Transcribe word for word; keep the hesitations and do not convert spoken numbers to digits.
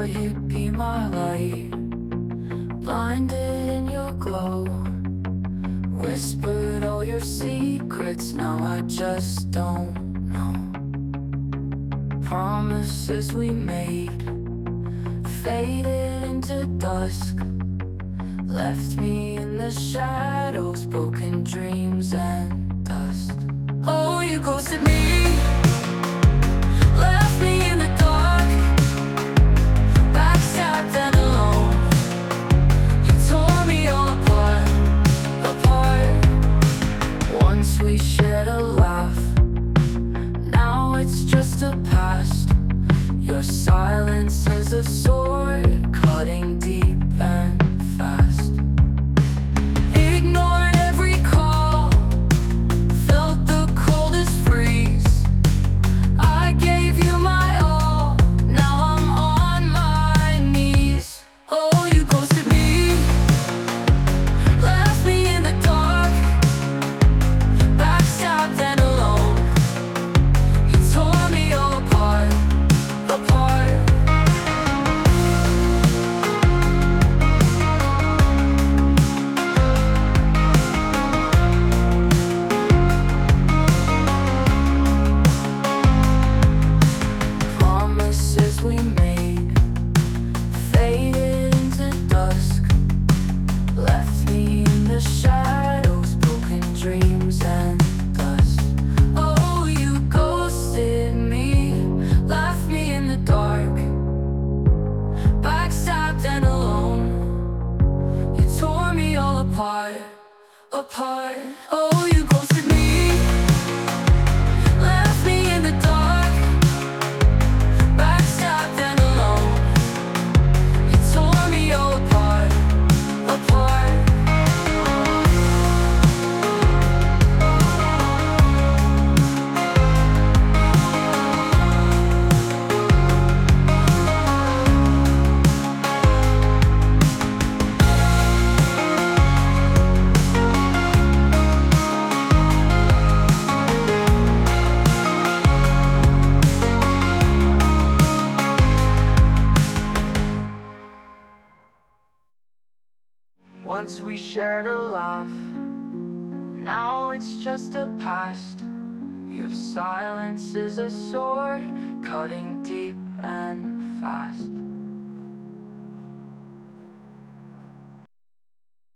thought you'd be my light, blinded in your glow. Whispered all your secrets, now I just don't know. Promises we made faded into dusk, left me in the shadows, broken dreams and dust. Oh, you ghosted me, left me in the dark, backstabbed and alone. You tore me all apart, apart. Once we shared a laugh, now it's just a past. Your silence is a sword, cutting deep and fast. Ignored every call, felt the coldest freeze. I gave you my all, now I'm on my knees. Oh, you ghosted me, left me in the dark, backstabbed and alone. You tore me all apart, apart. Promises we made faded into dusk, left me in the shadows, broken dreams and dust. Oh, you ghosted me, left me in the dark, backstabbed and alone. You tore me all apart, apart. Oh, you ghosted me, left me in the dark, backstabbed and alone. You tore me all apart, apart. Once we shared a laugh, now it's just a past. Your silence is a sword, cutting deep and fast.